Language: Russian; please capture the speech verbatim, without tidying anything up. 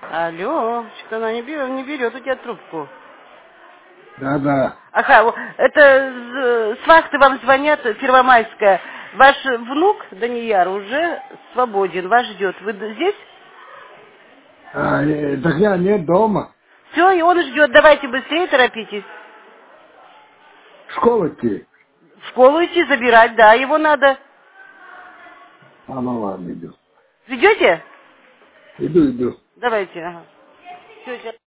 Алло, что она не берет, не берет у тебя трубку. Да-да. Ага, во- это з- с вахты вам звонят, Первомайская. Ваш внук Данияр уже свободен, вас ждет. Вы д- здесь? А, э, так я не дома. Все, и он ждет. Давайте быстрее торопитесь. В школу идти. В школу идти забирать, да, его надо. А, ну ладно, иду. Идете? Иду, иду. Давайте, ага. Всё, щас.